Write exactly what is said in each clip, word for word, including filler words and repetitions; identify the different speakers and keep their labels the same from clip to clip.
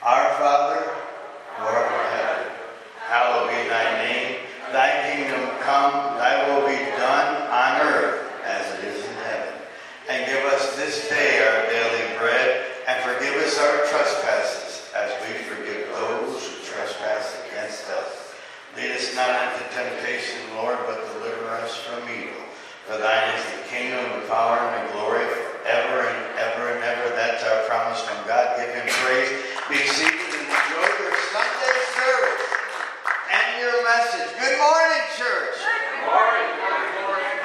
Speaker 1: Our Father, who art in heaven, hallowed be thy name. Thy kingdom come, thy will be done on earth as it is in heaven. And give us this day our daily bread, and forgive us our trespasses, as we forgive those who trespass against us. Lead us not into temptation, Lord, but deliver us from evil. For thine is the kingdom, the power, and the glory forever and ever and ever. That's our promise from God. Give him praise. Be seated and enjoy your Sunday service and your message. Good morning, church.
Speaker 2: Good morning. Good morning.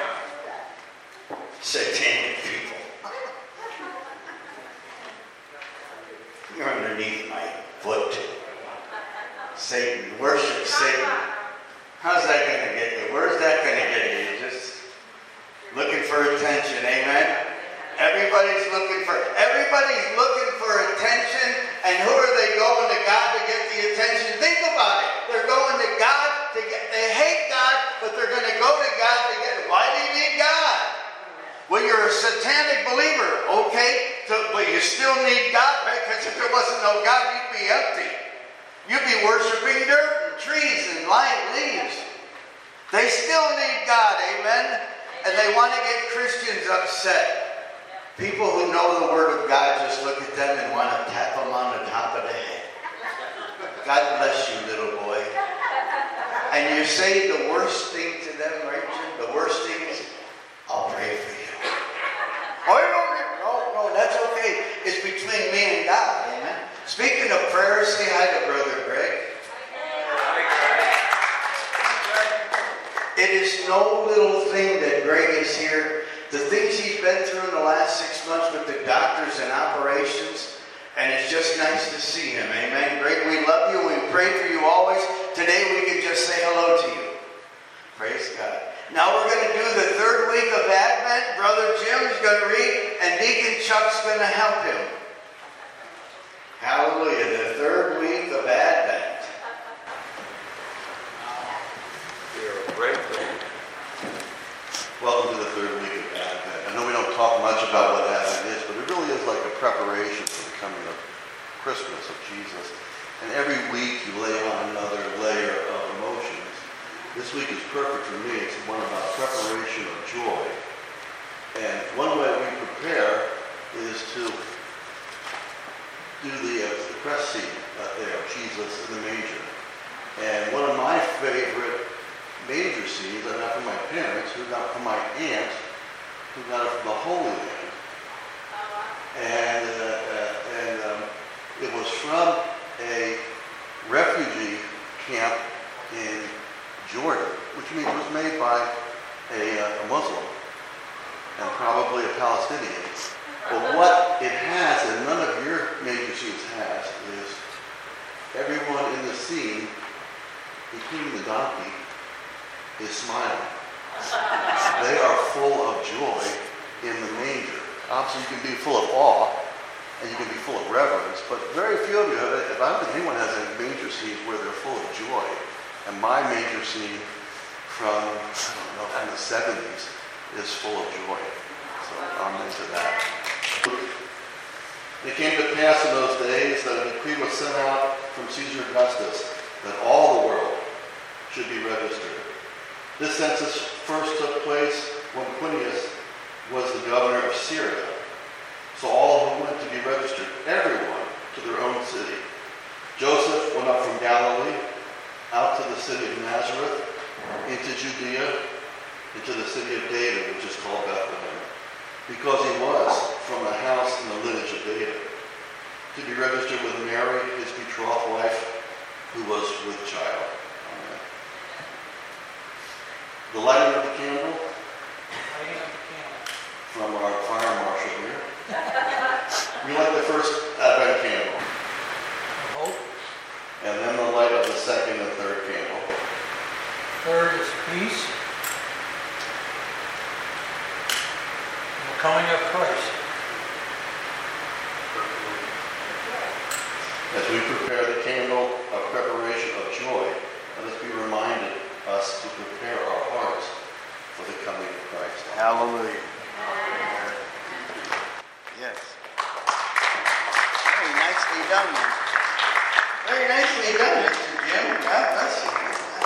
Speaker 1: Satanic people. You're underneath my foot. Satan. Worship Satan. How's that going to get you? Where's that going to get you? You're just looking for attention. Amen? Everybody's looking for everybody's looking for attention. And who are they going to God to get the attention? Think about it. They're going to God to get, they hate God, but they're going to go to God to get it. Why do you need God? Well, you're a satanic believer, okay? So, but you still need God, right? Because if there wasn't no God, you'd be empty. You'd be worshiping dirt and trees and light leaves. They still need God, amen? And they want to get Christians upset. People who know the Word of God just look at them and want to tap them on the top of the head. God bless you, little boy. And you say the worst thing to them, right, Jim? The worst thing is, I'll pray for you. Oh, no, no, that's okay. It's between me and God, amen? Speaking of prayer, say hi to Brother Greg. It is no little thing that Greg is here. The things he's been through in the last six months with the doctors and operations, and it's just nice to see him. Amen. Greg, we love you. We pray for you always. Today we can just say hello to you. Praise God. Now we're going to do the third week of Advent. Brother Jim is going to read, and Deacon Chuck's going to help him. Hallelujah. The third week of Advent.
Speaker 2: You're a great thing.
Speaker 3: Welcome to the third week of Advent. I know we don't talk much about what Advent is, but it really is like a preparation for the coming of Christmas, of Jesus. And every week you lay on another layer of emotions. This week is perfect for me. It's one about preparation of joy. And one way we prepare is to do the, uh, the crest scene uh, there of Jesus in the manger. And one of my favorite manger scenes I got from my parents, who got from my aunt, who got it from the Holy Land. And, uh, uh, and um, it was from a refugee camp in Jordan, which means it was made by a, uh, a Muslim and probably a Palestinian. But what it has, and none of your manger scenes has, is everyone in the scene, including the donkey, is smiling. They are full of joy in the manger. Obviously, you can be full of awe, and you can be full of reverence, but very few of you have it. I don't think anyone has any manger scenes where they're full of joy. And my manger scene from, I don't know, from the seventies is full of joy. So I'm into that. It came to pass in those days that a decree was sent out from Caesar Augustus that all the world should be registered. This census first took place when Quirinius was the governor of Syria. So all who went to be registered, everyone, to their own city. Joseph went up from Galilee, out to the city of Nazareth, into Judea, into the city of David, which is called Bethlehem, because he was from the house and the lineage of David, to be registered with Mary, his betrothed wife, who was with child. Amen. The lighting of the candle from our fire marshal here. We light the first Advent candle. And then the light of the second and third candle.
Speaker 4: Third is peace. And the coming of Christ.
Speaker 3: As we prepare the candle of preparation of joy, let us be reminded us to prepare our hearts for the coming of Christ.
Speaker 1: Hallelujah. Yes. Very nicely done. Very nicely done, Mister Jim. God bless you.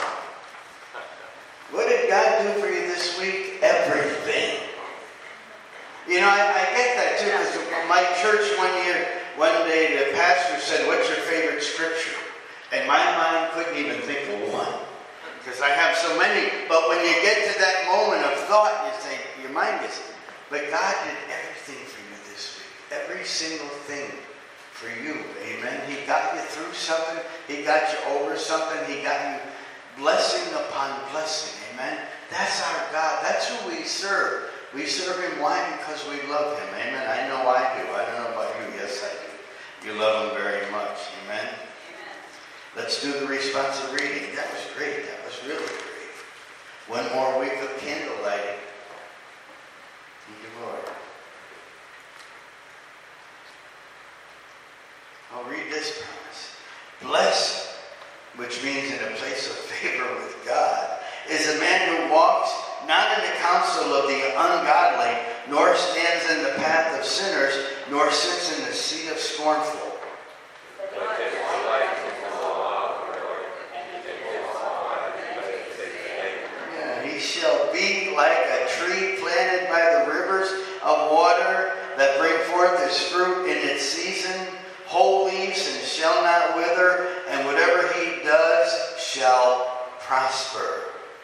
Speaker 1: What did God do for you this week? Everything. You know, I, I get that too, because my church one year, one day, the pastor said, "What's your favorite scripture?" And my mind couldn't even think of one, because I have so many. But when you get to that moment of thought, you think, your mind gets, but God did everything for you this week. Every single thing for you. Amen. He got you through something. He got you over something. He got you blessing upon blessing. Amen. That's our God. That's who we serve. We serve Him. Why? Because we love Him. Amen. I know I do. I don't know about you. Yes, I do. You love Him very much. Amen. Let's do the responsive reading. That was great. That was really great. One more week of candle lighting. Thank you, Lord. I'll read this promise. Blessed, which means in a place of favor with God, is a man who walks not in the counsel of the ungodly, nor stands in the path of sinners, nor sits in the seat of scornful. Yeah, he shall be like a tree planted by the rivers of water that bring forth his fruit in its season, whole leaves and shall not wither, and whatever he does shall prosper.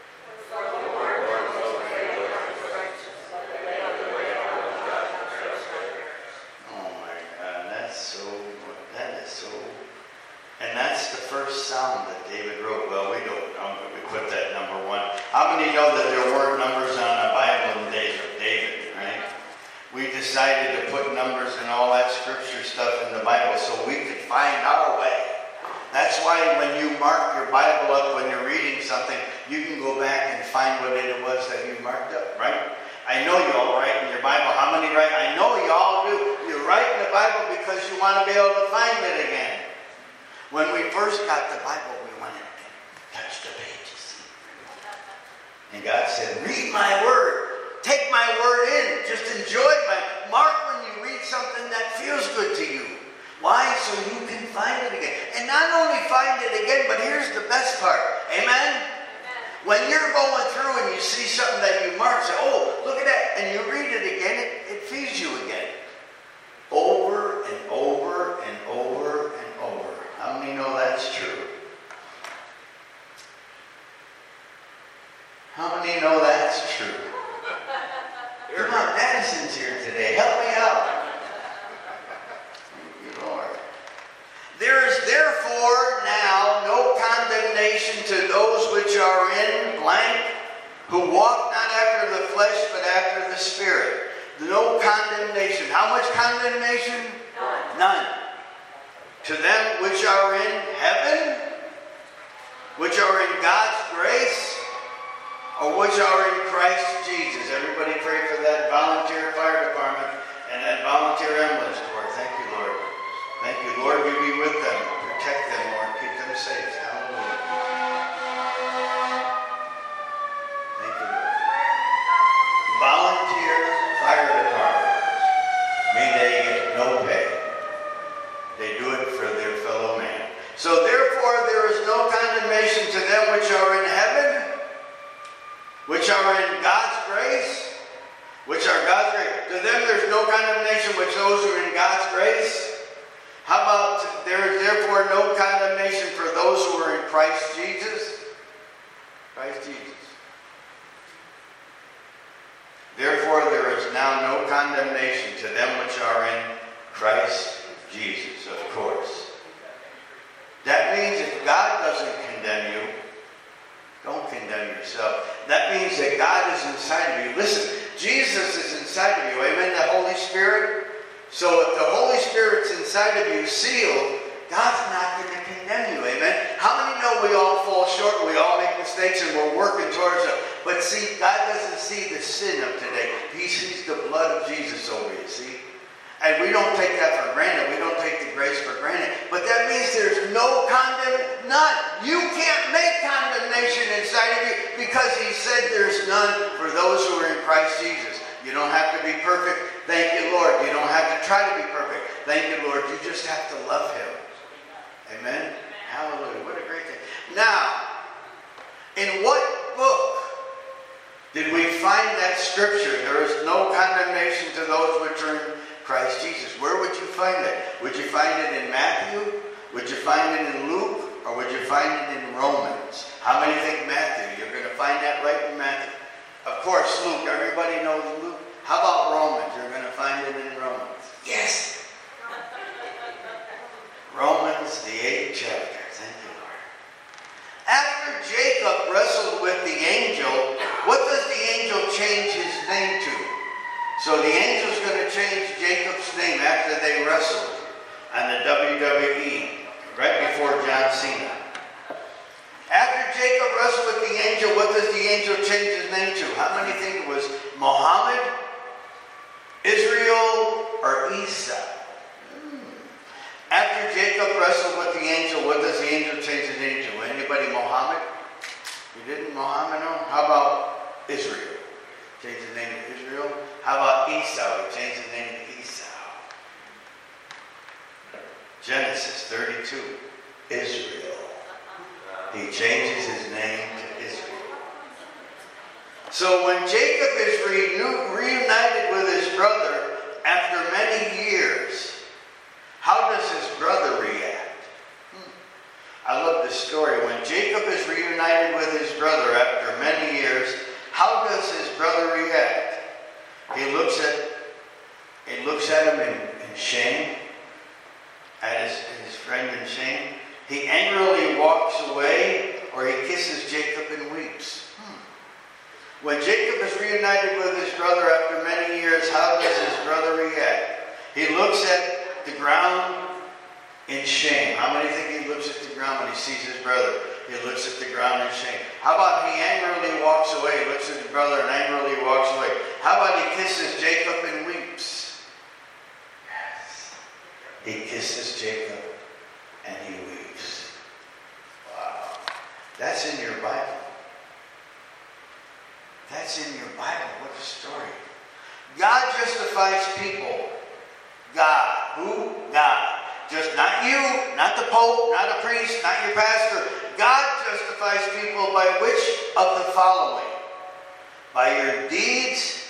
Speaker 1: And that's the first psalm that David wrote. Well, we don't know, but we put that number one. How many know that there weren't numbers on the Bible in the days of David, right? We decided to put numbers and all that scripture stuff in the Bible so we could find our way. That's why when you mark your Bible up when you're reading something, you can go back and find what it was that you marked up, right? I know you all write in your Bible. How many write? I know you all do. You write in the Bible because you want to be able to find it again. When we first got the Bible, we went and touched the pages. And God said, read my word. Take my word in. Just enjoy my... Mark when you read something that feels good to you. Why? So you can find it again. And not only find it again, but here's the best part. Amen? Amen. When you're going through and you see something that you mark, say, oh, look at that. And you read it again, it, it feeds you again. Over and over and over and over. How many know that's true? How many know that's true? Come on, Madison's here today. Help me out. Thank you, Lord. There is therefore now no condemnation to those which are in blank, who walk not after the flesh, but after the Spirit. No condemnation. How much condemnation? None. None. To them which are in heaven, which are in God's grace, or which are in Christ Jesus. Everybody pray for that volunteer fire department and that volunteer ambulance corps. Thank you, Lord. Thank you, Lord. You be with them. Protect them, Lord. Keep them safe. Hallelujah. Thank you, Lord. Volunteer fire department. May they get no pay. They do it for their fellow man. So therefore there is no condemnation to them which are in heaven, which are in God's grace, which are God's grace. To them there's no condemnation which those who are in God's grace. How about there is therefore no condemnation for those who are in Christ Jesus? Christ Jesus. Therefore there is now no condemnation to them which are in Christ Jesus, of course. That means if God doesn't condemn you, don't condemn yourself. That means that God is inside of you. Listen, Jesus is inside of you. Amen? The Holy Spirit. So if the Holy Spirit's inside of you, sealed, God's not going to condemn you. Amen? How many know we all fall short, we all make mistakes, and we're working towards it? But see, God doesn't see the sin of today. He sees the blood of Jesus over you, see? And we don't take that for granted. We don't take the grace for granted. But that means there's no condemnation. None. You can't make condemnation inside of you because he said there's none for those who are in Christ Jesus. You don't have to be perfect. Thank you, Lord. You don't have to try to be perfect. Thank you, Lord. You just have to love him. Amen? Amen. scripture. There is no condemnation to those which are in Christ Jesus. Where would you find it? Would you find it in Matthew? Would you find it in Luke? Or would you find it in Romans? How many think Matthew? You're going to find that right in Matthew. Of course, Luke. Everybody knows Luke. How about Romans? You're going to find it in Romans. Yes! Romans, the eighth chapter. Thank you, Lord. After Jacob wrestled with the angel, what does the angel change his name to? So the angel's going to change Jacob's name after they wrestled on the W W E, right before John Cena. After Jacob wrestled with the angel, what does the angel change his name to? How many think it was Muhammad, Israel, or Esau? After Jacob wrestled with the angel, what does the angel change his name to? Anybody Muhammad? You didn't Muhammad know? How about Israel? Change his name to Israel. How about Esau? He changed his name to Esau. Genesis thirty-two. Israel. He changes his name to Israel. So when Jacob is renew, reunited with his brother after many years, how does his brother react? Hmm. I love this story. When Jacob is reunited with his brother after many years, how does his brother react? He looks at he looks at him in, in shame, at his, his friend in shame. He angrily walks away, or he kisses Jacob and weeps. Hmm. When Jacob is reunited with his brother after many years, how does his brother react? He looks at the ground in shame. How many think he looks at the ground when he sees his brother? He looks at the ground in shame. How about he angrily walks away? He looks at his brother and angrily walks away. How about he kisses Jacob and weeps? Yes. He kisses Jacob and he weeps. Wow. That's in your Bible. That's in your Bible. What a story. God justifies people. God. Who? God. Just not you, not the Pope, not a priest, not your pastor. God justifies people by which of the following? By your deeds,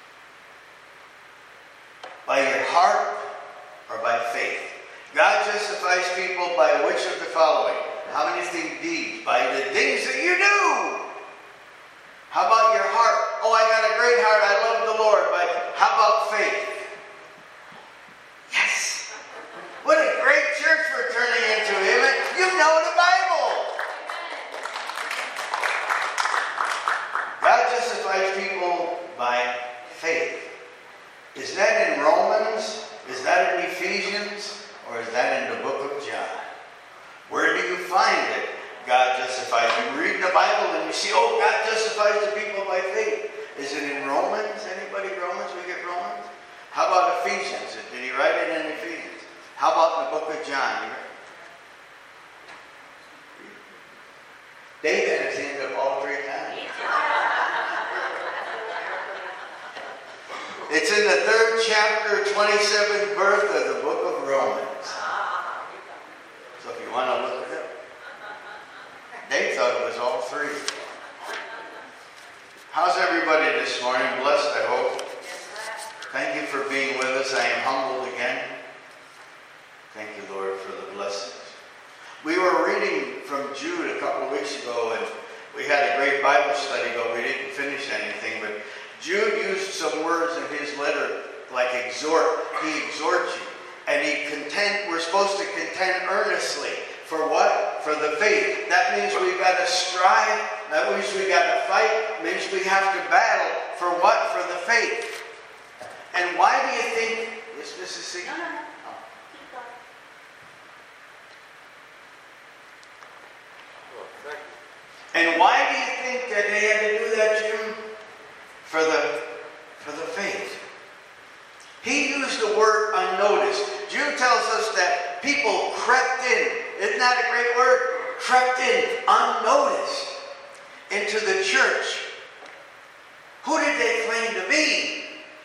Speaker 1: by your heart, or by faith. God justifies people by which of the following? How many think deeds? By the things that you do. How about your heart? Oh, I got a great heart. I love the Lord. By, how about faith? Yes. What a great church we're turning into. Amen. You know the Bible. God justifies people by faith. Is that in Romans? Is that in Ephesians? Or is that in the book of John? Where do you find it? God justifies. You read the Bible and you see, oh, God justifies the people by faith. Is it in Romans? Anybody Romans? We get Romans? How about Ephesians? Did he write it in Ephesians? How about the book of John? David has ended up all three times. It's in the third chapter, twenty-seventh verse of the book of Romans. So if you want to look it up. They thought it was all three. How's everybody this morning? Blessed, I hope. Thank you for being with us. I am humbled again. Thank you, Lord, for the blessings. We were reading from Jude a couple of weeks ago, and we had a great Bible study, but we didn't finish anything. But Jude used some words in his letter like exhort. He exhorts you. And he contend, we're supposed to contend earnestly. For what? For the faith. That means we've got to strive. That means we've got to fight. It means we have to battle. For what? For the faith. And why do you think... Yes, Missus C?
Speaker 5: No, no, no. Keep going.
Speaker 2: Well, thank you.
Speaker 1: And why do you think that they had to do that, Jim? For the, for the faith. He used the word unnoticed. Jude tells us that people crept in. Isn't that a great word? Crept in, unnoticed, into the church. Who did they claim to be?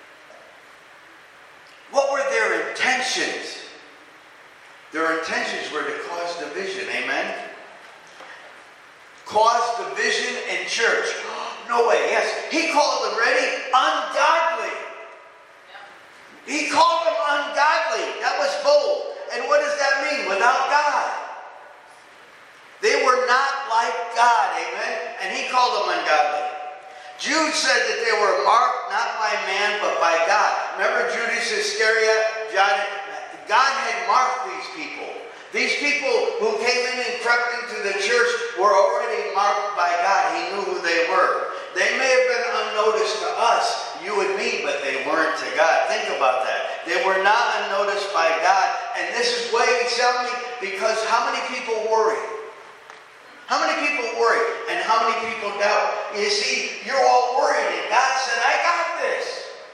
Speaker 1: What were their intentions? Their intentions were to cause division, amen? Cause division in church. No way, yes. He called them, ready? Ungodly. He called them ungodly. That was bold. And what does that mean? Without God. They were not like God, amen? And he called them ungodly. Jude said that they were marked not by man, but by God. Remember Judas Iscariot? God had marked these people. These people who came in and crept into the church were already marked by God. He knew who they were. They may have been unnoticed to us, you and me, but they weren't to God. Think about that. They were not unnoticed by God. And this is why you tell me, because how many people worry? How many people worry? And how many people doubt? You see, you're all worried, and God said, I got this.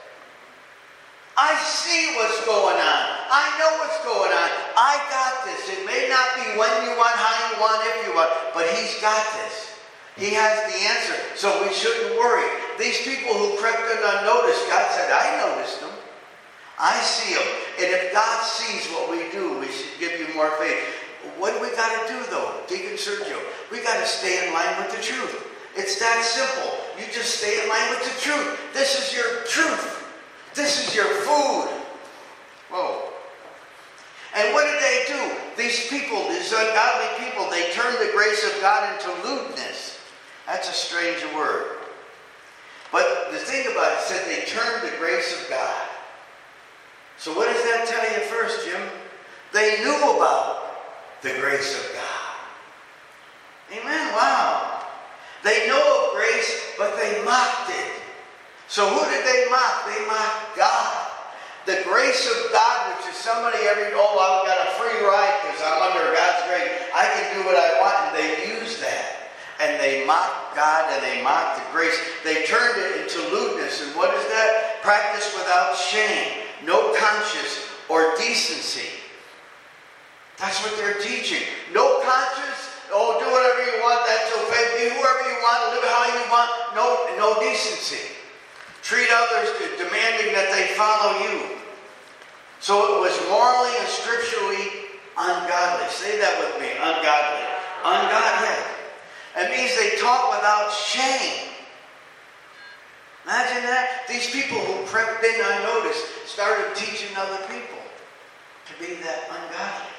Speaker 1: I see what's going on. I know what's going on. I got this. It may not be when you want, how you want, if you want, but he's got this. He has the answer. So we shouldn't worry. These people who crept in unnoticed, God said, I noticed them. I see them. And if God sees what we do, we should give you more faith. What do we got to do, though, Deacon Sergio? We got to stay in line with the truth. It's that simple. You just stay in line with the truth. This is your truth. This is your food. Whoa. And what did they do? These people, these ungodly people, they turned the grace of God into lewdness. That's a strange word. But the thing about it said they turned the grace of God. So what does that tell you first, Jim? They knew about the grace of God. Amen. Wow. They know of grace, but they mocked it. So who did they mock? They mocked God. The grace of God, which is somebody every, oh, I've got a free ride because I'm under God's grace. I can do what I want. And they use that. And they mocked God and they mocked the grace. They turned it into lewdness. And what is that? Practice without shame. No conscience or decency. That's what they're teaching. No conscience. Oh, do whatever you want. That's okay. Be whoever you want. Live how you want. No, no decency. Treat others demanding that they follow you. So it was morally and scripturally ungodly. Say that with me. Ungodly. Ungodly. It means they taught without shame. Imagine that. These people who crept in unnoticed started teaching other people to be that ungodly.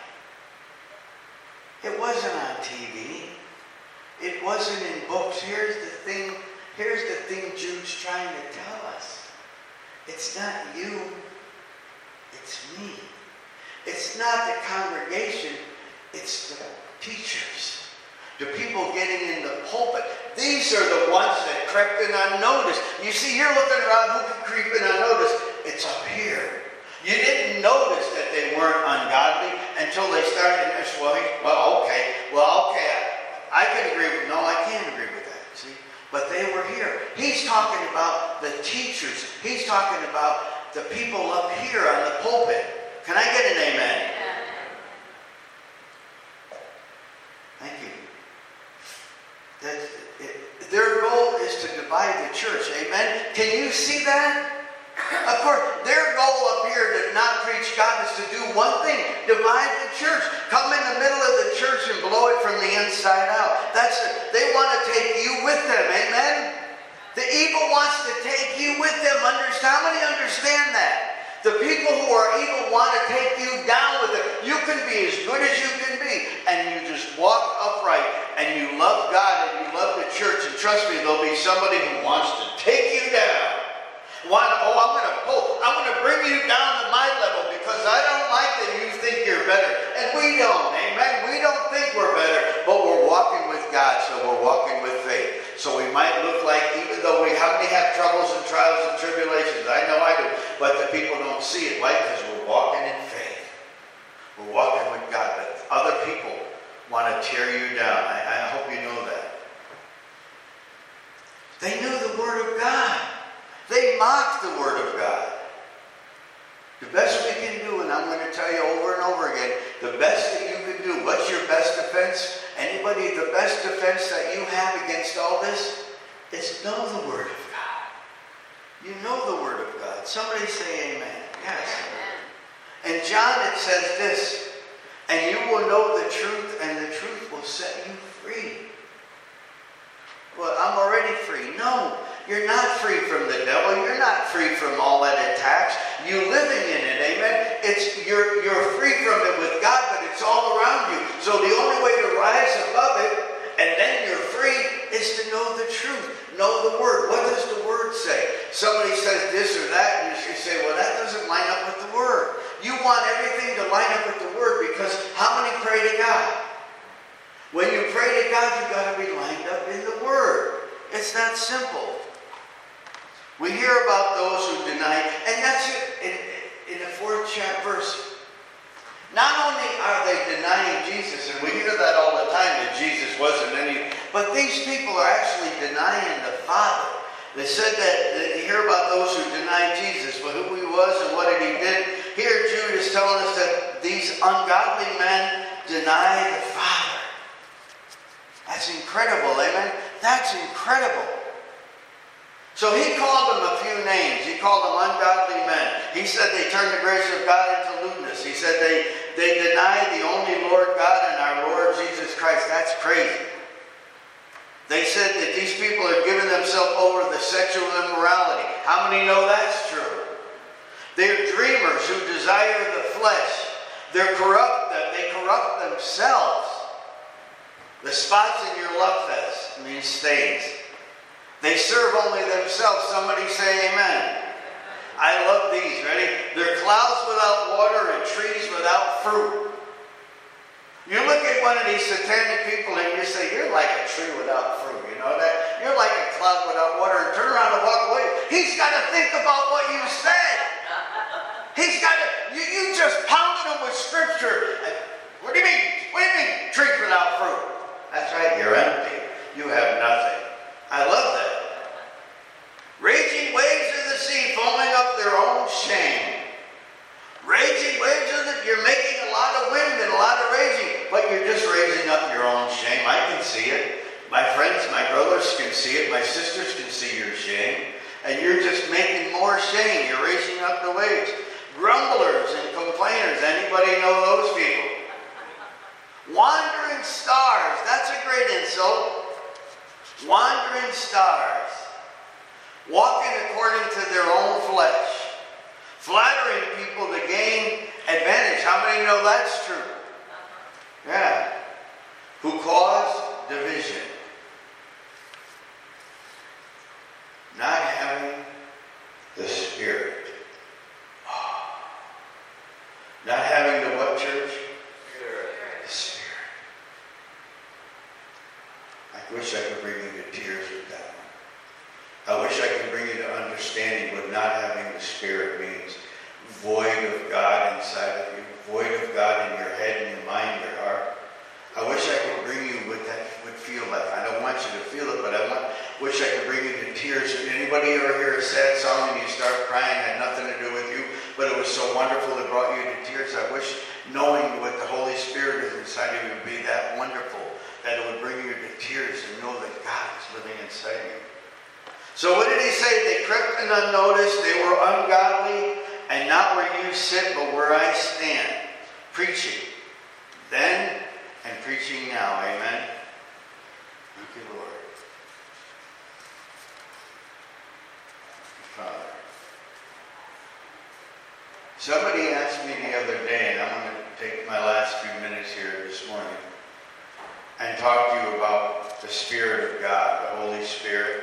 Speaker 1: It wasn't on T V. It wasn't in books. Here's the thing. Here's the thing Jude's trying to tell us. It's not you. It's me. It's not the congregation. It's the teachers. The people getting in the pulpit. These are the ones that crept in unnoticed. You see, you're looking around, who can creep in unnoticed? It's up here. You didn't notice that they weren't ungodly until they started in swelling. Well, okay. Well, okay. I, I can agree with, no, I can't agree with that. See? But they were here. He's talking about the teachers. He's talking about the people up here on the pulpit. Can I get an amen? Thank you. That, it, their goal is to divide the church. Amen? Can you see that? Of course, their goal up here to not preach God is to do one thing. Divide the church. Come in the middle of the church and blow it from the inside out. That's it. They want to take you with them. Amen? The evil wants to take you with them. Understand? How many understand that? The people who are evil want to take you down with it. You can be as good as you can be. And you just walk upright. And you love God and you love the church. And trust me, there'll be somebody who wants to take you down. Want, oh, I'm going to pull. I'm going to bring you down to my level because I don't like that you think you're better. And we don't. Amen. We don't think we're better. But we're walking with God. So we're walking with faith. So we might look like, even though we how many have troubles and trials and tribulations? I know I do. But the people don't see it. Why? Because we're walking in faith. We're walking with God. But other people want to tear you down. I, I hope you know that. They knew the Word of God. They mocked the Word of God. The best we can do, and I'm going to tell you over and over again, the best that you can do, what's your best defense? Anybody, the best defense that you have against all this is know the Word of God. You know the Word of God. Somebody say amen. Yes. In John it says this, and you will know the truth, and the truth will set you free. Well, I'm already free. No, You're not free from the devil. You're not free from all that attacks. You living in it, amen? It's you're you're free from it with God, but it's all around you. So the only way to rise above it, and then you're free, is to know the truth. Know the Word. What does the Word say? Somebody says this or that, and you say, well, that doesn't line up with the Word. You want everything to line up with the Word, because how many pray to God? When you pray to God, you've got to be lined up in the Word. It's that simple. We hear about those who deny, and that's it in, in the fourth chapter verse. Not only are they denying Jesus, and we hear that all the time, that Jesus wasn't any, but these people are actually denying the Father. They said that, that you hear about those who deny Jesus, but who he was and what he did. Here Jude is telling us that these ungodly men deny the Father. That's incredible, amen? That's incredible. So he called them a few names. He called them ungodly men. He said they turned the grace of God into lewdness. He said they, they deny the only Lord God and our Lord Jesus Christ. That's crazy. They said that these people are giving themselves over to sexual immorality. How many know that's true? They're dreamers who desire the flesh. They're corrupt. They corrupt themselves. The spots in your love fest mean stains. They serve only themselves. Somebody say amen. I love these. Ready? They're clouds without water and trees without fruit. You look at one of these satanic people and you say, you're like a tree without fruit. You know that? You're like a cloud without water, and turn around and walk away. He's got to think about what you said. He's got to, you, you just pounded him with scripture. What do you mean? What do you mean? Trees without fruit. That's right. You're empty. You have nothing. I love that. Raging waves of the sea, foaming up their own shame. Raging waves of the, you're making a lot of wind and a lot of raging, but you're just raising up your own shame. I can see it. My friends, my brothers can see it. My sisters can see your shame. And you're just making more shame. You're raising up the waves. Grumblers and complainers. Anybody know those people? Wandering stars. That's a great insult. Wandering stars, walking according to their own flesh, flattering people to gain advantage. How many know that's true? Yeah. Who cause division. Not having the Spirit. Oh. Not having the what, church? The Spirit. I wish I could bring you to tears with that one. I wish I could bring you to understanding what not having the Spirit means. Void of God inside of you. Void of God in your head and your mind, your heart. I wish I could bring you what that would feel like. I don't want you to feel it, but I want, wish I could bring you to tears. Anybody ever hear a sad song and you start crying? It had nothing to do with you, but it was so wonderful it brought you to tears. I wish knowing what the Holy Spirit is inside of you would be that wonderful, that it would bring you to tears and know that God is living inside you. So what did he say? They crept in unnoticed. They were ungodly, and not where you sit, but where I stand, preaching. Then and preaching now. Amen. Thank you, Lord. Thank you, Father. Somebody asked me the other day, and I'm going to take my last few minutes here this morning and talk to you about the Spirit of God, the Holy Spirit,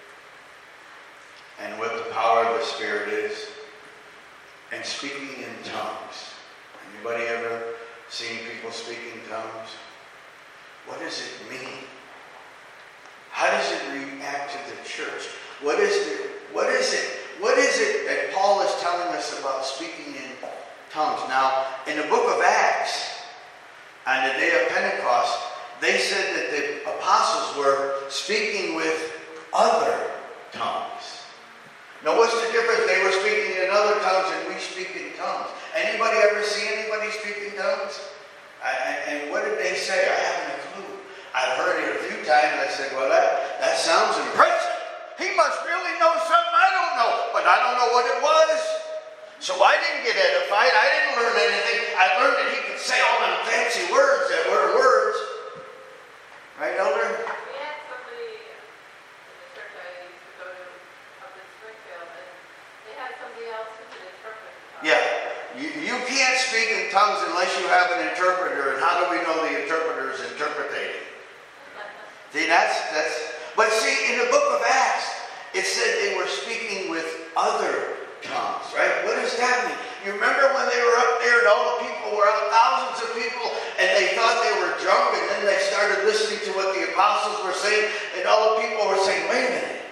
Speaker 1: and what the power of the Spirit is, and speaking in tongues. Anybody ever seen people speak in tongues? What does it mean? How does it react to the church? What is the, what is it? What is it that Paul is telling us about speaking in tongues? Now, in the book of Acts, on the day of Pentecost, they said that the apostles were speaking with other tongues. Now, what's the difference? They were speaking in other tongues and we speak in tongues. Anybody ever see anybody speak in tongues? I, and what did they say? I haven't a clue. I've heard it a few times. I said, well, that, that sounds impressive. He must really know something I don't know, but I don't know what it was. So I didn't get edified. I didn't learn anything. I learned that he could say all them fancy words that were words. Right, Elder?
Speaker 6: We had somebody in the church I used to go to
Speaker 1: it said they were speaking with other tongues, right? What does that mean? You remember when they were up there and all the people were out, thousands of people, and they thought they were drunk, and then they started listening to what the apostles were saying, and all the people were saying, wait a minute.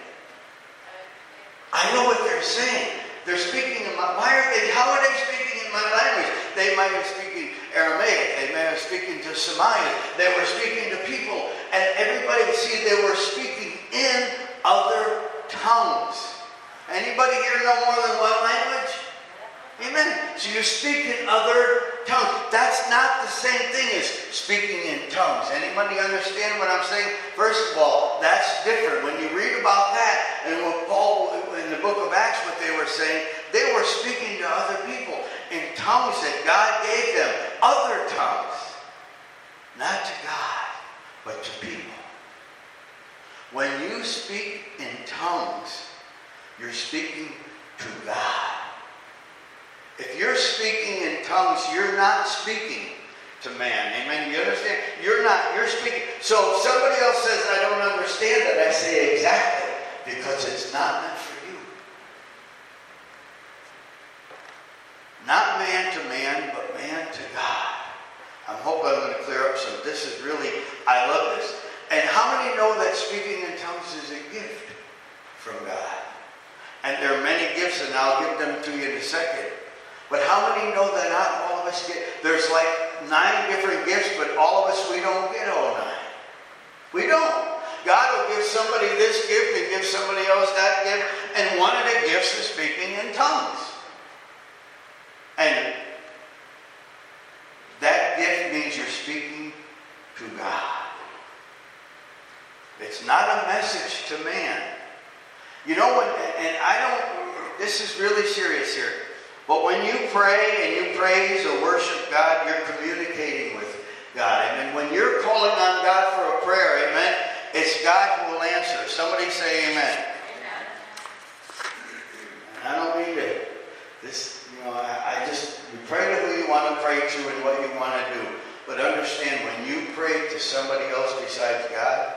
Speaker 1: I know what they're saying. They're speaking in my, why are they, how are they speaking in my language? They might be speaking Aramaic. They may have speaking to Semites. They were speaking to people. And everybody could see they were speaking in other tongues. Anybody here know more than one language? Amen. So you speak in other tongues. That's not the same thing as speaking in tongues. Anybody understand what I'm saying? First of all, that's different. When you read about that, and what Paul, in the book of Acts, what they were saying, they were speaking to other people in tongues that God gave them. Other tongues. Not to God, but to people. When you speak in tongues, you're speaking to God. If you're speaking in tongues, you're not speaking to man. Amen? You understand? You're not. You're speaking. So if somebody else says, I don't understand it, I say exactly. Because it's not meant for you. Not man to man, but man to God. I hope I'm going to clear up some. This is really, I love this. And how many know that speaking in tongues is a gift from God? And there are many gifts, and I'll give them to you in a second. But how many know that not all of us get? There's like nine different gifts, but all of us, we don't get all nine. We don't. God will give somebody this gift and give somebody else that gift. And one of the gifts is speaking in tongues. And that gift means you're speaking to God. It's not a message to man. You know what, and I don't, this is really serious here. But when you pray and you praise or worship God, you're communicating with God. And when you're calling on God for a prayer, amen, it's God who will answer. Somebody say amen. Amen. And I don't mean to, this, you know, I, I just, you pray to who you want to pray to and what you want to do. But understand, when you pray to somebody else besides God,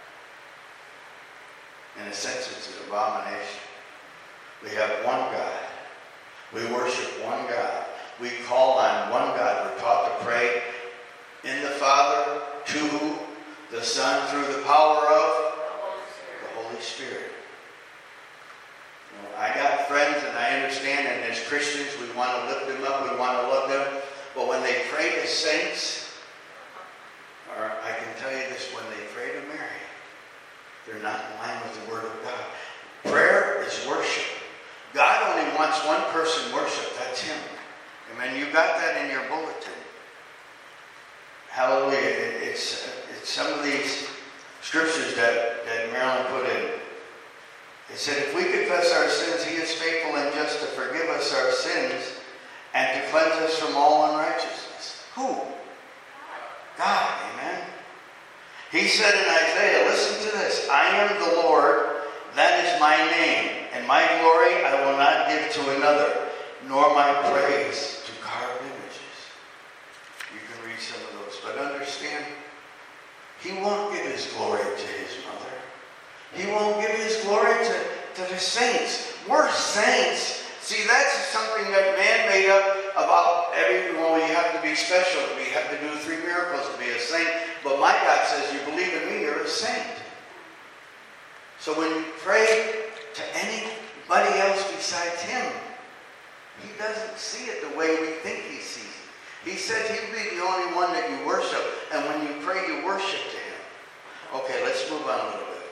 Speaker 1: in a sense, it's an abomination. We have one God. We worship one God. We call on one God. We're taught to pray in the Father, to the Son, through the power of the Holy Spirit. You know, I got friends, and I understand, and as Christians, we want to lift them up. We want to love them. But when they pray to saints, or I can tell you this, when they pray to Mary, they're not in line with the Word of God. Prayer is worship. God only wants one person worship. That's Him. Amen. You got that in your bulletin. Hallelujah. It's, it's some of these scriptures that, that Marilyn put in. It said, if we confess our sins, He is faithful and just to forgive us our sins and to cleanse us from all unrighteousness. Who? God. Amen. He said in Isaiah, listen to this, I am the Lord, that is my name, and my glory I will not give to another, nor my praise to carved images. You can read some of those, but understand, He won't give His glory to His mother. He won't give His glory to, to the saints. We're saints. See, that's something that man made up about every, well, you have to be special. We have to do three miracles to be a saint. But my God says, you believe in me, you're a saint. So when you pray to anybody else besides Him, He doesn't see it the way we think He sees it. He said He'll be the only one that you worship. And when you pray, you worship to Him. Okay, let's move on a little bit.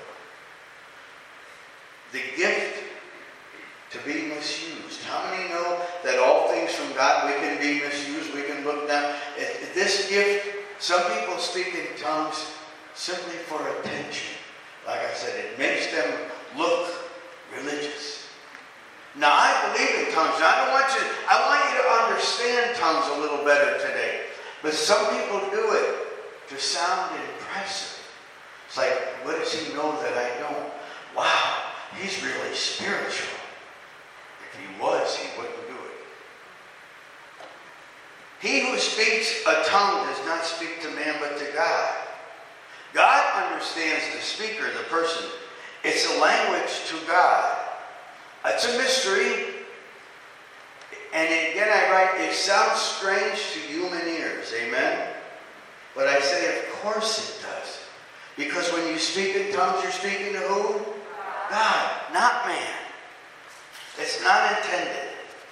Speaker 1: The gift to be misused. How many know that all things from God, we can be misused, we can look down. This gift, some people speak in tongues simply for attention. Like I said, it makes them look religious. Now, I believe in tongues. Now, I don't want you, I want you to understand tongues a little better today. But some people do it to sound impressive. It's like, what does he know that I don't? Wow, he's really spiritual. If he was, he wouldn't do it. He who speaks a tongue does not speak to man but to God. God understands the speaker, the person. It's a language to God. It's a mystery. And again, I write, it sounds strange to human ears. Amen? But I say, of course it does. Because when you speak in tongues, you're speaking to who? God, not man. It's not intended.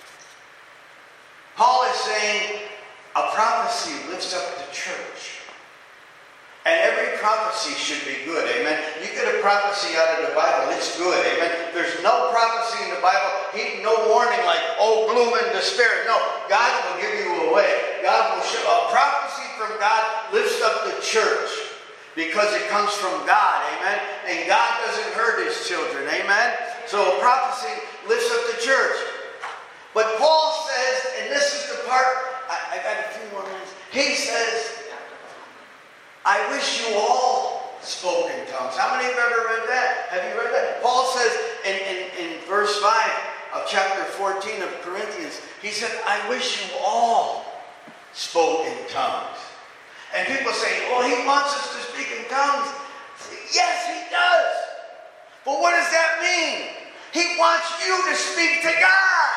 Speaker 1: Paul is saying a prophecy lifts up the church. And every prophecy should be good. Amen. You get a prophecy out of the Bible, it's good. Amen. There's no prophecy in the Bible, he, no warning like, oh, gloom and despair. No, God will give you a way. God will show. A prophecy from God lifts up the church because it comes from God. Amen. And God doesn't hurt his children. Amen. So a prophecy lifts up the church. But Paul says, and this is the part, I, I got a few more minutes. He says, I wish you all spoke in tongues. How many have ever read that? Have you read that? Paul says in, in, in verse five of chapter fourteen of Corinthians, he said, I wish you all spoke in tongues. And people say, well, he wants us to speak in tongues. Yes, he does. But what does that mean? He wants you to speak to God.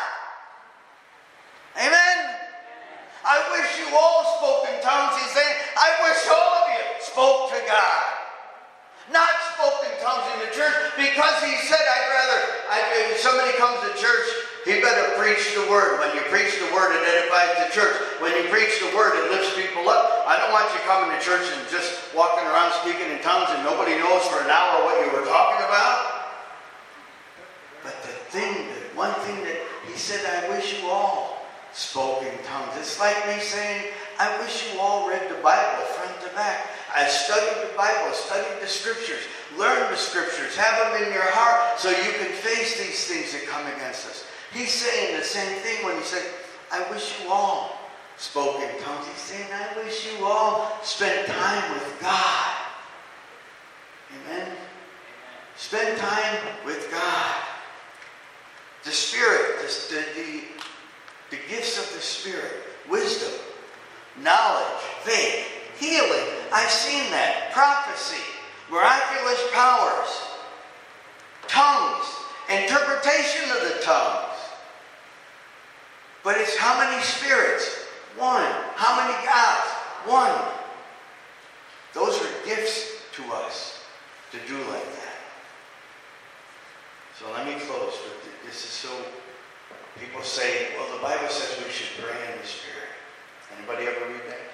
Speaker 1: Amen? I wish you all spoke in tongues. He's saying, I wish all of you spoke to God. Not spoke in tongues in the church because he said, I'd rather, I, if somebody comes to church, he better preach the word. When you preach the word, it edifies the church. When you preach the word, it lifts people up. I don't want you coming to church and just walking around speaking in tongues and nobody knows for an hour what you were talking about. But the thing, that one thing that he said, I wish you all spoke in tongues. It's like me saying, I wish you all read the Bible front to back. I studied the Bible, studied the scriptures, learned the scriptures, have them in your heart so you can face these things that come against us. He's saying the same thing when he said, I wish you all spoke in tongues. He's saying, I wish you all spent time with God. Amen? Spend time with God. The Spirit, the, the, the The gifts of the Spirit, wisdom, knowledge, faith, healing. I've seen that. Prophecy, miraculous powers, tongues, interpretation of the tongues. But it's how many spirits? One. How many gods? One. Those are gifts to us to do like that. So let me close with this. Is so... People say, well, the Bible says we should pray in the Spirit. Anybody ever read that?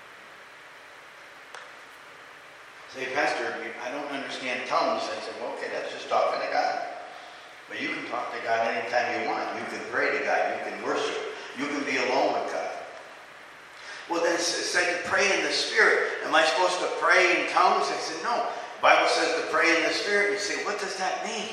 Speaker 1: Say, Pastor, I don't understand tongues. I said, well, okay, that's just talking to God. But you can talk to God anytime you want. You can pray to God. You can worship. You can be alone with God. Well, then it said to pray in the Spirit. Am I supposed to pray in tongues? I said, no. The Bible says to pray in the Spirit. You say, what does that mean?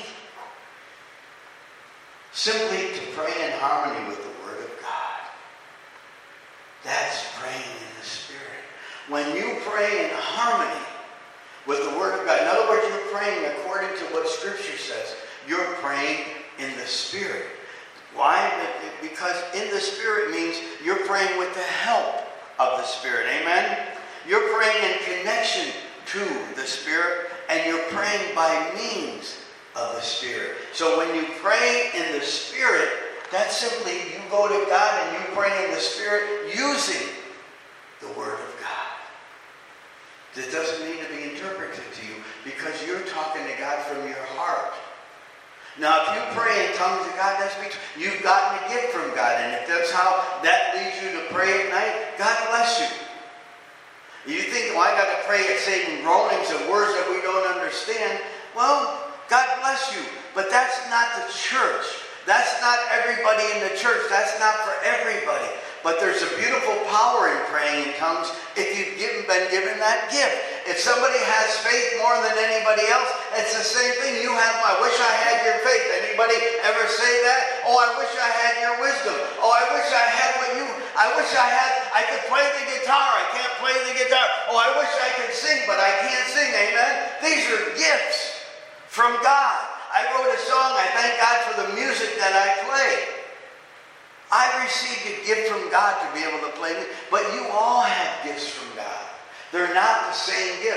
Speaker 1: Simply to pray in harmony with the Word of God. That's praying in the Spirit. When you pray in harmony with the Word of God, in other words, you're praying according to what Scripture says. You're praying in the Spirit. Why? Because in the Spirit means you're praying with the help of the Spirit. Amen? You're praying in connection to the Spirit, and you're praying by means of the Spirit. So when you pray in the Spirit, that's simply you go to God and you pray in the Spirit using the Word of God. It doesn't need to be interpreted to you because you're talking to God from your heart. Now, if you pray in tongues to God, that's because you've gotten a gift from God. And if that's how that leads you to pray at night, God bless you. You think, well, I got to pray at saying groanings and words that we don't understand. Well, God bless you, but that's not the church. That's not everybody in the church. That's not for everybody. But there's a beautiful power in praying in tongues if you've given, been given that gift. If somebody has faith more than anybody else, it's the same thing. You have, I wish I had your faith. Anybody ever say that? Oh, I wish I had your wisdom. Oh, I wish I had what you, I wish I had, I could play the guitar. I can't play the guitar. Oh, I wish I could sing, but I can't sing. Amen? These are gifts from God. I wrote a song. I thank God for the music that I play. I received a gift from God to be able to play music, but you all have gifts from God. They're not the same gifts.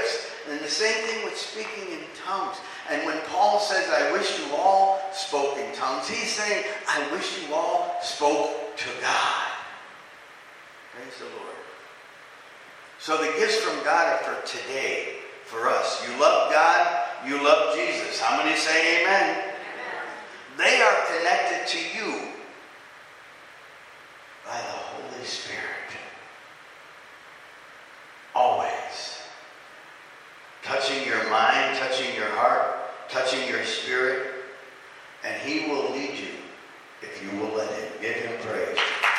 Speaker 1: And the same thing with speaking in tongues. And when Paul says, I wish you all spoke in tongues, he's saying, I wish you all spoke to God. Praise the Lord. So the gifts from God are for today, for us. You love God, you love Jesus. How many say amen? Amen. They are connected to you by the Holy Spirit. Always. Touching your mind, touching your heart, touching your spirit. And he will lead you if you will let him. Give him praise.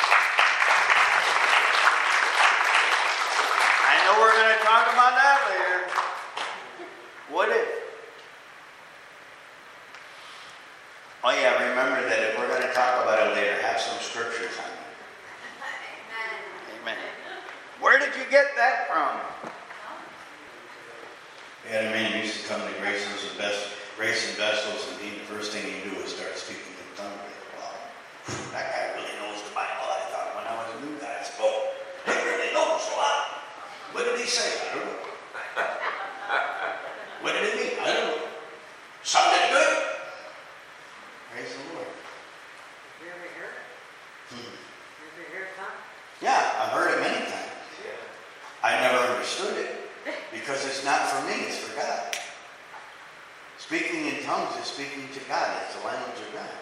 Speaker 1: I know we're going to talk about that later. What if? Oh yeah, remember that if we're going to talk about it later, have some scriptures on it. Amen. Where did you get that from? We had a man who used to come to Grace and Vessels, Grace and Vessels, and he, the first thing he'd do was start speaking in tongues. Wow, that guy really knows the Bible. I thought when I was a new guy, I spoke. He really knows a lot. What did he say? I don't know. What did it mean? I don't know. Sounded good. Praise the Lord.
Speaker 6: You ever hear it?
Speaker 1: Hmm.
Speaker 6: You ever hear tongues?
Speaker 1: Yeah, I've heard it many times.
Speaker 2: Yeah.
Speaker 1: I never understood it because it's not for me, it's for God. Speaking in tongues is speaking to God. It's the language of God.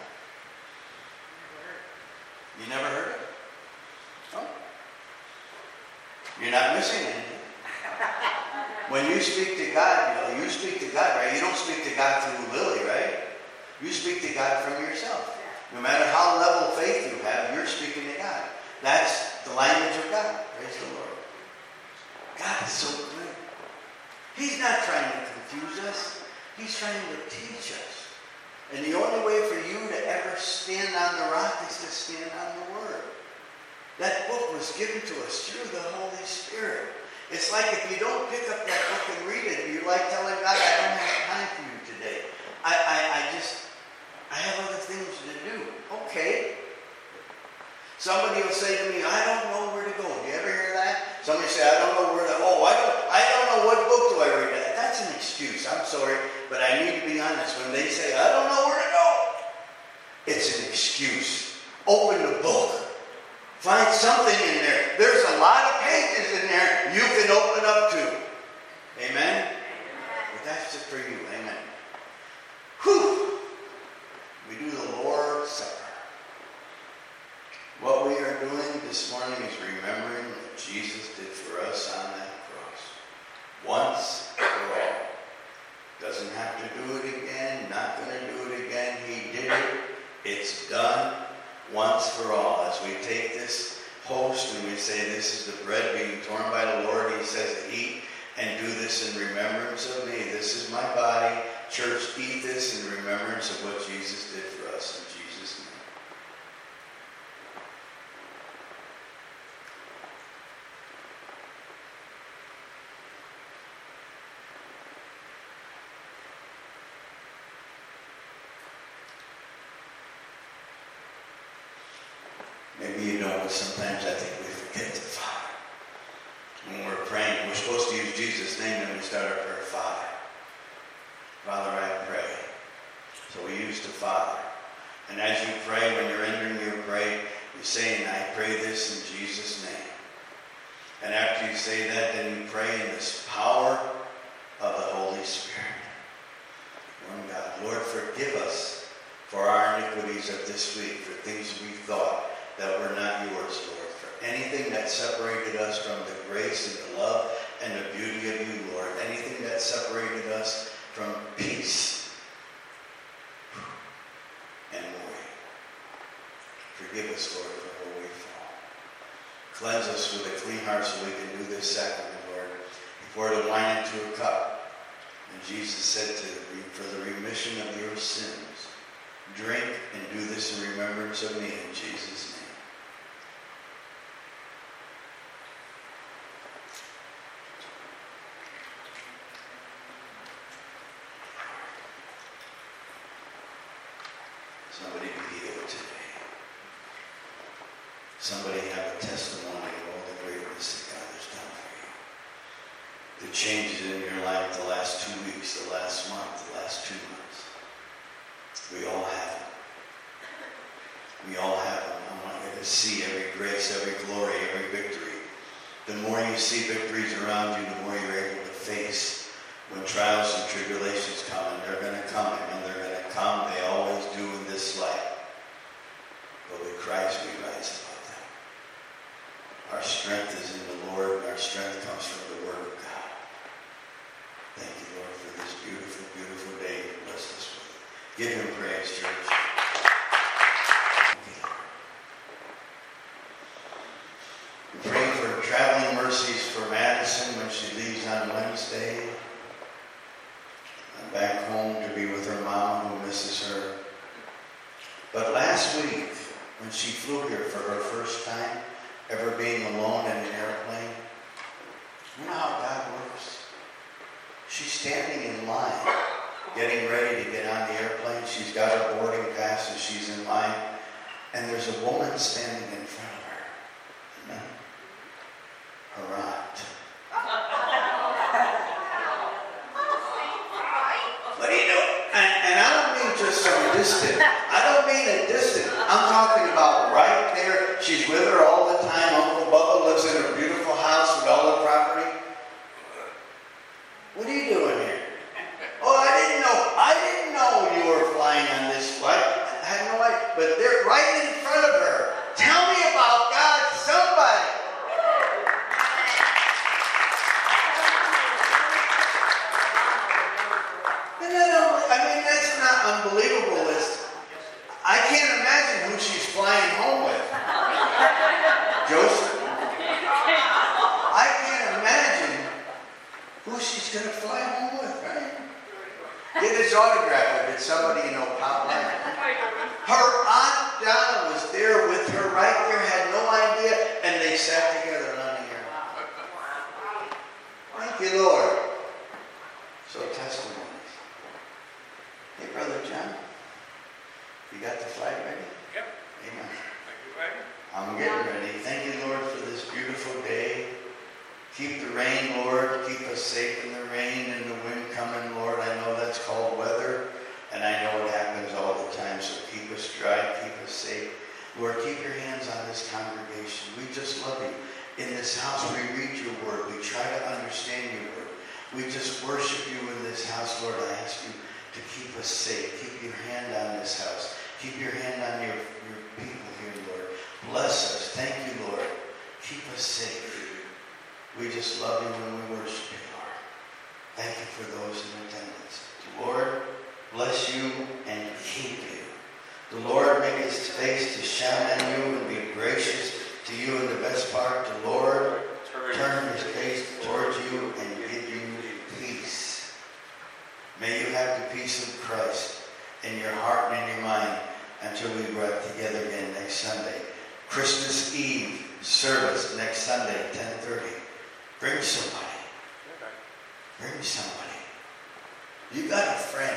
Speaker 1: You never heard it? Oh. You're not missing anything. When you speak to God, you know, you speak to God, right? You don't speak to God through Lily, right? You speak to God from yourself. No matter how level faith you have, you're speaking to God. That's the language of God. Praise the Lord. God is so good. He's not trying to confuse us. He's trying to teach us. And the only way for you to ever stand on the rock is to stand on the Word. That book was given to us through the Holy Spirit. It's like if you don't pick up that book and read it, you're like telling God, I don't have time for you today. I, I, I just, I have other things to do. Okay. Somebody will say to me, I don't know where to go. Do you ever hear that? Somebody say, I don't know where to, oh, I don't, I don't know what book do I read. That's an excuse. I'm sorry, but I need to be honest. When they say, I don't know where to go, it's an excuse. Open the book. Find something in there. There's a lot of pages in there you can open up to. Amen? But that's just for you. Amen. Whew. We do the Lord's Supper. What we are doing this morning is remembering what Jesus did for us on that cross. Once for all. Doesn't have to do it again. Not going to do it again. He did it. It's done. Once for all. As we take this host and we say, this is the bread being torn by the Lord, he says, eat and do this in remembrance of me. This is my body. Church, eat this in remembrance of what Jesus did for us in Jesus' name. Maybe you know, but sometimes I think we forget the Father. When we're praying, we're supposed to use Jesus' name when we start our prayer. Father. Father, I pray. So we use the Father. And as you pray, when you're entering your prayer, you're saying, I pray this in Jesus' name. And after you say that, then you pray in this power of the Holy Spirit. One God, Lord, forgive us for our iniquities of this week, for things we thought that were not yours, Lord. For anything that separated us from the grace and the love and the beauty of you, Lord. Anything that separated us from peace and worry. Forgive us, Lord, for where we fall. Cleanse us with a clean heart so we can do this sacrament, Lord. You pour the wine into a cup. And Jesus said to the, for the remission of your sins, drink and do this in remembrance of me in Jesus' name. Somebody be healed today. Somebody have a testimony of all the greatness that God has done for you. the changes in your life the last two weeks, the last month, the last two months. We all have them. We all have them. I want you to see every grace, every glory, every victory. The more you see victories around you, the more you're able to face when trials and tribulations come, and they're going to come, and when they're going to come, they always do in this life. But with Christ, we rise above them. Our strength is in the Lord, and our strength comes from the Word of God. Thank you, Lord, for this beautiful, beautiful day you blessed us with. Give him praise, church. Pray for traveling mercies for Madison when she leaves on Wednesday. I'm back home to be with her mom who misses her. But last week, when she flew here for her first time, ever being alone in an airplane, you know how God works? She's standing in line, getting ready to get on the airplane. She's got her boarding pass and she's in line. And there's a woman standing in front of her. Amen. Her aunt. What are you doing? And, and I don't mean just some distant. I don't mean a distant. I'm talking about right there. She's with her all the time. Uncle Bubba lives in her beautiful house with all the property. What are you doing here? Oh, I didn't know. I didn't know you were flying on this flight. I had no idea. But they're right in front of her. Tell me about God, somebody. And then, I mean, that's not unbelievable. It's, I can't imagine who she's flying home with. Joseph. I can't imagine who she's going to fly home with, right? Get his autograph, or did somebody, you know, pop like her Aunt Donna was there with her right there, had no idea, and they sat together on the air. Thank you, Lord. So testimonies. Hey, Brother John, you got the flag ready?
Speaker 2: Yep.
Speaker 1: Amen.
Speaker 2: Are you ready?
Speaker 1: I'm getting ready. Thank you, Lord, for this beautiful day. Keep the rain, Lord. Keep us safe in the rain and the wind coming, Lord. I know that's called weather, and I know it happens all the time, so keep us dry, keep us safe. Lord, keep your hands on this congregation. We just love you. In this house, we read your word. We try to understand your word. We just worship you in this house, Lord. I ask you to keep us safe. Keep your hand on this house. Keep your hand on your, your people here, Lord. Bless us. Thank you, Lord. Keep us safe. We just love you when we worship you, Lord. Thank you for those in attendance. The Lord bless you and keep you. The Lord make his face to shine on you and be gracious to you in the best part. The Lord turn his face towards you and give you peace. May you have the peace of Christ in your heart and in your mind until we get together again next Sunday. Christmas Eve service next Sunday at ten thirty. Bring somebody. Bring somebody. You got a friend.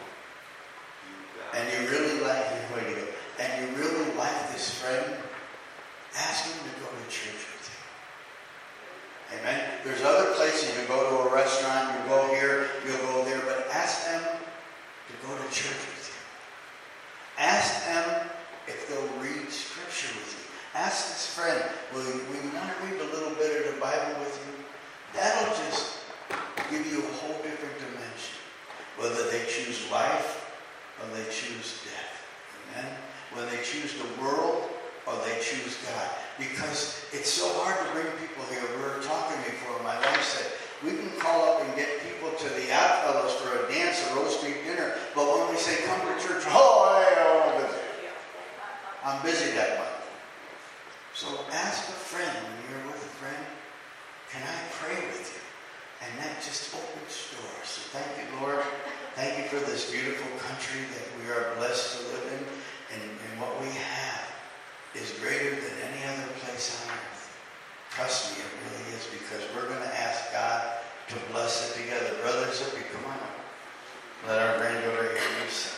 Speaker 1: And you really like him. Where you go? And you really like this friend. Ask him to go to church with you. Amen. There's other places you go to a restaurant, you go here, you'll go there, but ask them to go to church with you. Ask them if they'll read scripture with you. Ask this friend, will you, will you want to read a little bit of the Bible with you? That'll just give you a whole different dimension. Whether they choose life or they choose death. Amen? Whether they choose the world or they choose God. Because it's so hard to bring people here. We were talking before. My wife said, we can call up and get people to the Oddfellows for a dance or Rose Street dinner. But when we say, come to church, oh, I, I'm busy. I'm busy that month. So ask a friend, when you're with a friend, can I pray with you? And that just opens doors. So thank you, Lord. Thank you for this beautiful country that we are blessed to live in. And, and what we have is greater than any other place on earth. Trust me, it really is, because we're going to ask God to bless it together. Brother Zippy, come on. Let our granddaughter hear you sing.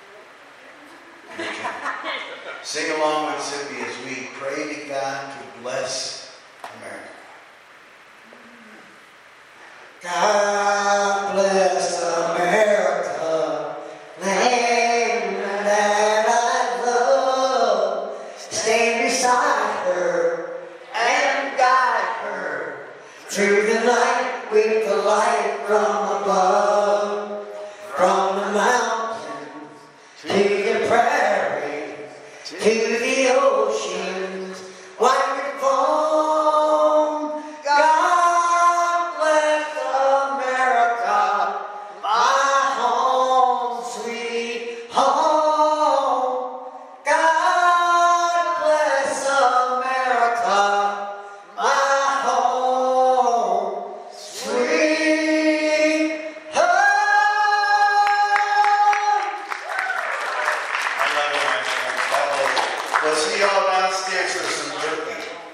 Speaker 1: Sing along with Zippy as we pray to God to bless America.
Speaker 7: God bless America, land that I love. Stand beside her and guide her through the night with the light from above. From the mountains to the prairie, to the oceans, white with foam. God bless America, my home, sweet home. God bless America, my home, sweet home.
Speaker 1: I love you, my friend. God bless you. We'll see you all downstairs for some turkey.